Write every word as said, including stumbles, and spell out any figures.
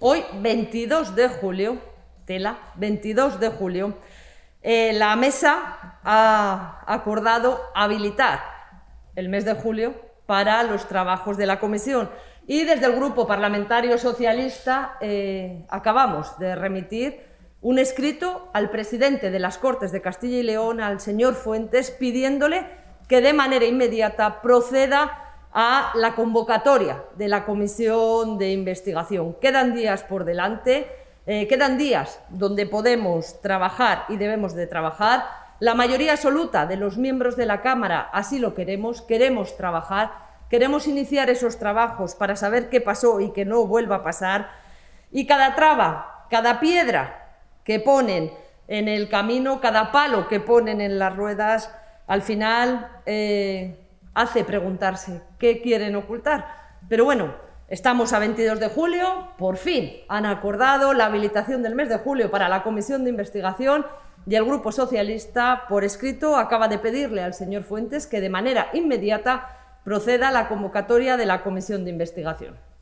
Hoy, veintidós de julio, tela, veintidós de julio, eh, la mesa ha acordado habilitar el mes de julio para los trabajos de la comisión y desde el Grupo Parlamentario Socialista eh, acabamos de remitir un escrito al presidente de las Cortes de Castilla y León, al señor Fuentes, pidiéndole que de manera inmediata proceda a la convocatoria de la comisión de investigación. Quedan días por delante, eh, quedan días donde podemos trabajar y debemos de trabajar. La mayoría absoluta de los miembros de la Cámara así lo queremos, queremos trabajar, queremos iniciar esos trabajos para saber qué pasó y que no vuelva a pasar. Y cada traba, cada piedra que ponen en el camino, cada palo que ponen en las ruedas, al final eh, hace preguntarse qué quieren ocultar. Pero bueno, estamos a veintidós de julio, por fin han acordado la habilitación del mes de julio para la comisión de investigación y el Grupo Socialista, por escrito, acaba de pedirle al señor Fuentes que de manera inmediata proceda a la convocatoria de la comisión de investigación.